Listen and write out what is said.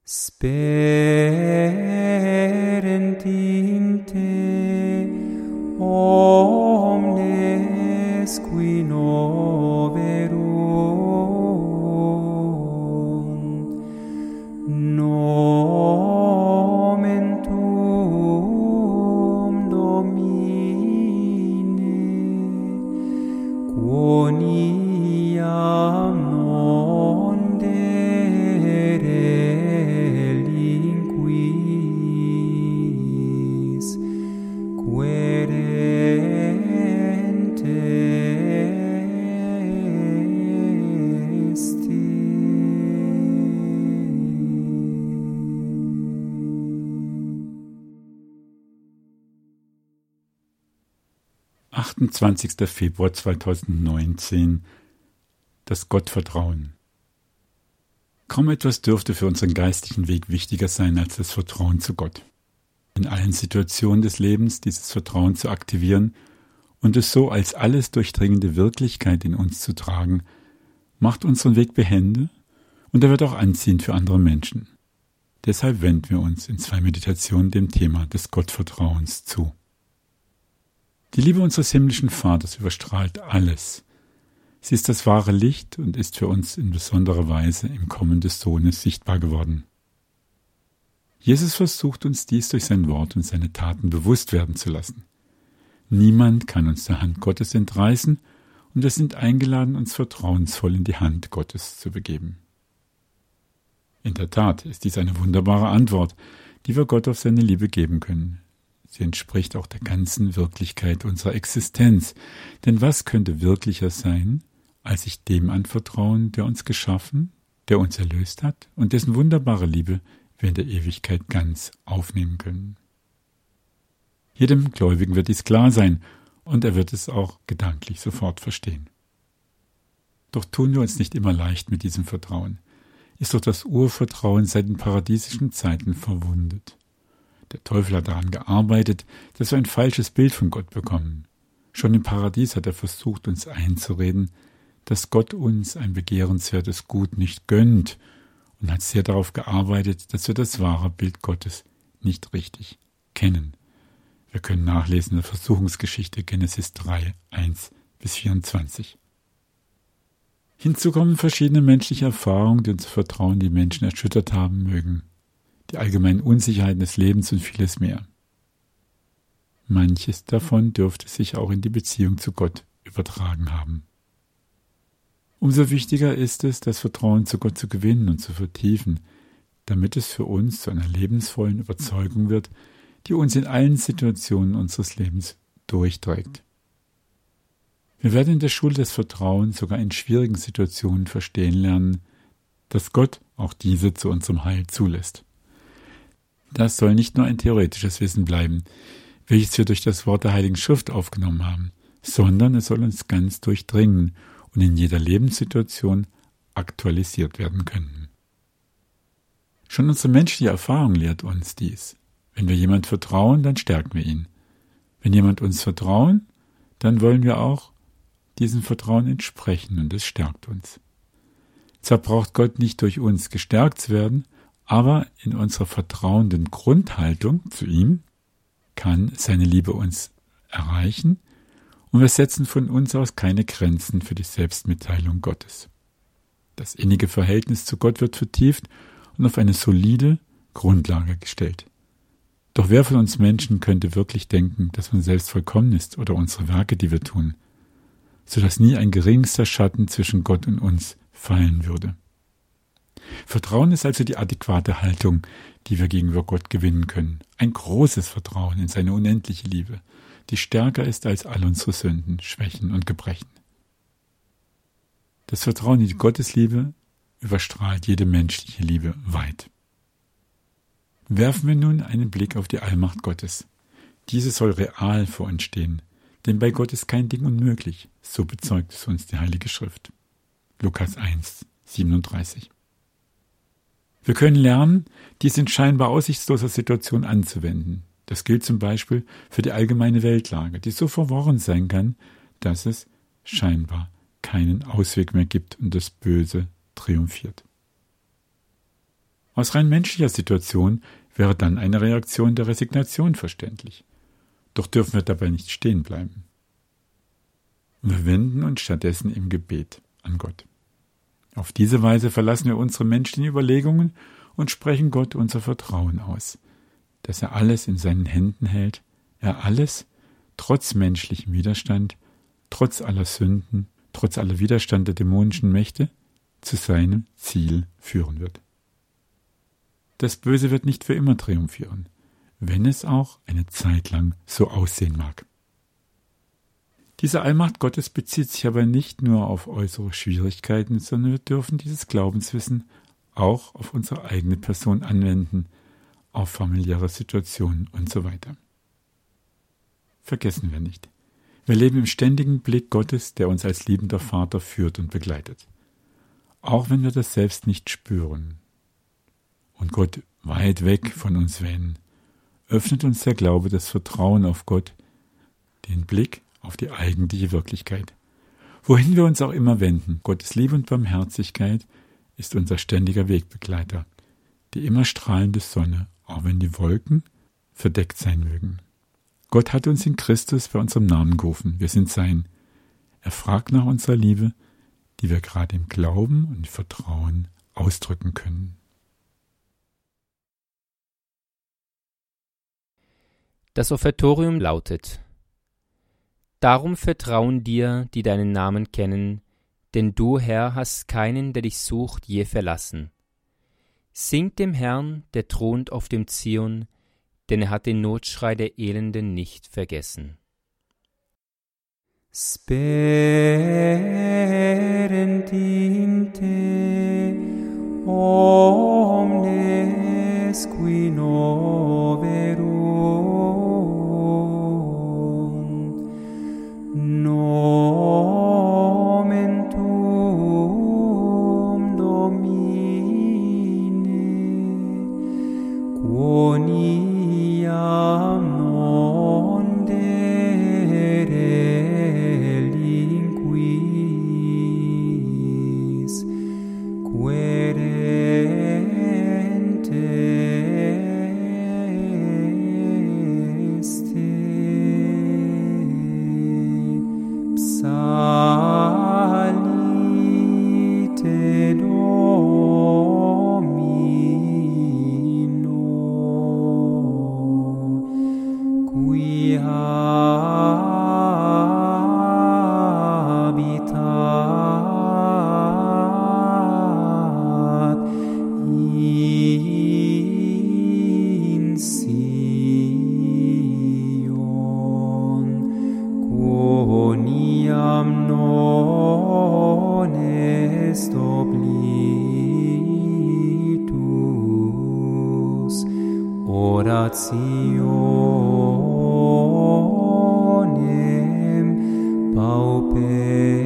Sperent in te omnes qui noverunt, nomen tuum Domine, quoniam non delinquis, querente esti. 28. Februar 2019. Das Gottvertrauen. Kaum etwas dürfte für unseren geistlichen Weg wichtiger sein als das Vertrauen zu Gott. In allen Situationen des Lebens dieses Vertrauen zu aktivieren und es so als alles durchdringende Wirklichkeit in uns zu tragen, macht unseren Weg behende und er wird auch anziehend für andere Menschen. Deshalb wenden wir uns in 2 Meditationen dem Thema des Gottvertrauens zu. Die Liebe unseres himmlischen Vaters überstrahlt alles. Sie ist das wahre Licht und ist für uns in besonderer Weise im Kommen des Sohnes sichtbar geworden. Jesus versucht uns dies durch sein Wort und seine Taten bewusst werden zu lassen. Niemand kann uns der Hand Gottes entreißen und wir sind eingeladen, uns vertrauensvoll in die Hand Gottes zu begeben. In der Tat ist dies eine wunderbare Antwort, die wir Gott auf seine Liebe geben können. Sie entspricht auch der ganzen Wirklichkeit unserer Existenz. Denn was könnte wirklicher sein, als sich dem anvertrauen, der uns geschaffen, der uns erlöst hat und dessen wunderbare Liebe wir in der Ewigkeit ganz aufnehmen können? Jedem Gläubigen wird dies klar sein und er wird es auch gedanklich sofort verstehen. Doch tun wir uns nicht immer leicht mit diesem Vertrauen. Ist doch das Urvertrauen seit den paradiesischen Zeiten verwundet. Der Teufel hat daran gearbeitet, dass wir ein falsches Bild von Gott bekommen. Schon im Paradies hat er versucht, uns einzureden, dass Gott uns ein begehrenswertes Gut nicht gönnt und hat sehr darauf gearbeitet, dass wir das wahre Bild Gottes nicht richtig kennen. Wir können nachlesen in der Versuchungsgeschichte Genesis 3, 1-24. Hinzu kommen verschiedene menschliche Erfahrungen, die unser Vertrauen in die Menschen erschüttert haben mögen. Die allgemeinen Unsicherheiten des Lebens und vieles mehr. Manches davon dürfte sich auch in die Beziehung zu Gott übertragen haben. Umso wichtiger ist es, das Vertrauen zu Gott zu gewinnen und zu vertiefen, damit es für uns zu einer lebensvollen Überzeugung wird, die uns in allen Situationen unseres Lebens durchträgt. Wir werden in der Schule des Vertrauens sogar in schwierigen Situationen verstehen lernen, dass Gott auch diese zu unserem Heil zulässt. Das soll nicht nur ein theoretisches Wissen bleiben, welches wir durch das Wort der Heiligen Schrift aufgenommen haben, sondern es soll uns ganz durchdringen und in jeder Lebenssituation aktualisiert werden können. Schon unsere menschliche Erfahrung lehrt uns dies. Wenn wir jemand vertrauen, dann stärken wir ihn. Wenn jemand uns vertrauen, dann wollen wir auch diesem Vertrauen entsprechen und es stärkt uns. Zwar braucht Gott nicht durch uns gestärkt zu werden, aber in unserer vertrauenden Grundhaltung zu ihm kann seine Liebe uns erreichen und wir setzen von uns aus keine Grenzen für die Selbstmitteilung Gottes. Das innige Verhältnis zu Gott wird vertieft und auf eine solide Grundlage gestellt. Doch wer von uns Menschen könnte wirklich denken, dass man selbst vollkommen ist oder unsere Werke, die wir tun, sodass nie ein geringster Schatten zwischen Gott und uns fallen würde? Vertrauen ist also die adäquate Haltung, die wir gegenüber Gott gewinnen können. Ein großes Vertrauen in seine unendliche Liebe, die stärker ist als all unsere Sünden, Schwächen und Gebrechen. Das Vertrauen in die Gottesliebe überstrahlt jede menschliche Liebe weit. Werfen wir nun einen Blick auf die Allmacht Gottes. Diese soll real vor uns stehen, denn bei Gott ist kein Ding unmöglich, so bezeugt es uns die Heilige Schrift. Lukas 1, 37. Wir können lernen, dies in scheinbar aussichtsloser Situation anzuwenden. Das gilt zum Beispiel für die allgemeine Weltlage, die so verworren sein kann, dass es scheinbar keinen Ausweg mehr gibt und das Böse triumphiert. Aus rein menschlicher Situation wäre dann eine Reaktion der Resignation verständlich. Doch dürfen wir dabei nicht stehen bleiben. Wir wenden uns stattdessen im Gebet an Gott. Auf diese Weise verlassen wir unsere menschlichen Überlegungen und sprechen Gott unser Vertrauen aus, dass er alles in seinen Händen hält, er alles, trotz menschlichem Widerstand, trotz aller Sünden, trotz aller Widerstand der dämonischen Mächte, zu seinem Ziel führen wird. Das Böse wird nicht für immer triumphieren, wenn es auch eine Zeit lang so aussehen mag. Diese Allmacht Gottes bezieht sich aber nicht nur auf äußere Schwierigkeiten, sondern wir dürfen dieses Glaubenswissen auch auf unsere eigene Person anwenden, auf familiäre Situationen und so weiter. Vergessen wir nicht, wir leben im ständigen Blick Gottes, der uns als liebender Vater führt und begleitet, auch wenn wir das selbst nicht spüren. Und Gott weit weg von uns wähnen, öffnet uns der Glaube, das Vertrauen auf Gott, den Blick auf die eigentliche Wirklichkeit. Wohin wir uns auch immer wenden, Gottes Liebe und Barmherzigkeit ist unser ständiger Wegbegleiter, die immer strahlende Sonne, auch wenn die Wolken verdeckt sein mögen. Gott hat uns in Christus bei unserem Namen gerufen, wir sind sein. Er fragt nach unserer Liebe, die wir gerade im Glauben und Vertrauen ausdrücken können. Das Offertorium lautet: Darum vertrauen dir, die deinen Namen kennen, denn du, Herr, hast keinen, der dich sucht, je verlassen. Singt dem Herrn, der thront auf dem Zion, denn er hat den Notschrei der Elenden nicht vergessen. Sperent in te omnes qui noverunt, nomen tuum Domine, quoniam non delinquis, querente este. Psalite Domino, qui habitat in Sion, quoniam non est oblitus orationem pauperum.